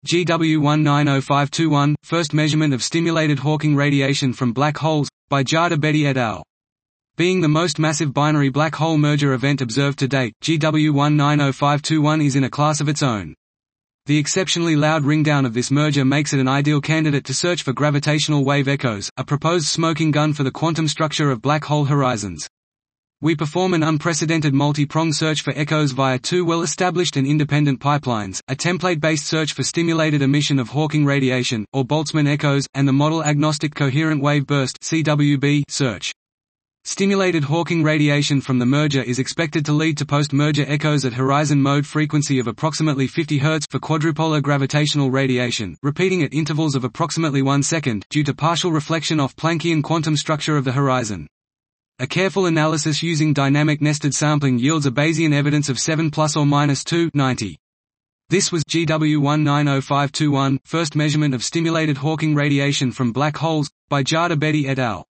GW190521, first measurement of stimulated Hawking radiation from black holes, by Jada Betty et al. Being the most massive binary black hole merger event observed to date, GW190521 is in a class of its own. The exceptionally loud ringdown of this merger makes it an ideal candidate to search for gravitational wave echoes, a proposed smoking gun for the quantum structure of black hole horizons. We perform an unprecedented multi-pronged search for echoes via two well-established and independent pipelines, a template-based search for stimulated emission of Hawking radiation, or Boltzmann echoes, and the model-agnostic coherent wave burst (CWB) search. Stimulated Hawking radiation from the merger is expected to lead to post-merger echoes at horizon mode frequency of approximately 50 Hz for quadrupolar gravitational radiation, repeating at intervals of approximately 1 second, due to partial reflection off Planckian quantum structure of the horizon. A careful analysis using dynamic nested sampling yields a Bayesian evidence of 7 ± 290. This was GW190521, first measurement of stimulated Hawking radiation from black holes, by Jada Betty et al.